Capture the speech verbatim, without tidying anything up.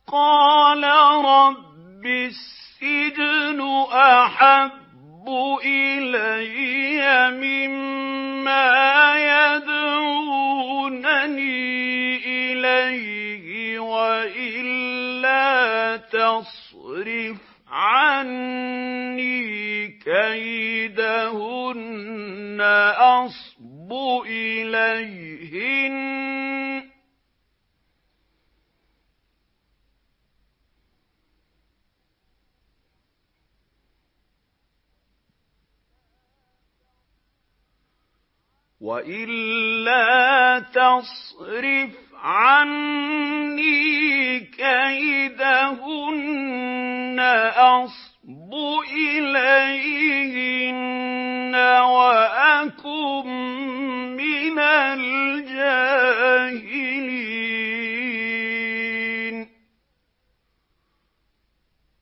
قَالَ رَبِّ السِّجْنُ أَحَبُّ إِلَيَّ مِمَّا يَدْعُونَنِي إِلَيْهِ وَإِلَّا تَصْرِفْ عَنِّي كَيْدَهُنَّ أَصْبُ إِلَيْهِنَّ وَإِلَّا تَصْرِفْ عَنِّي كَيْدَهُنَّ أَصْبُ إِلَيْهِنَّ وَأَكُن مِّنَ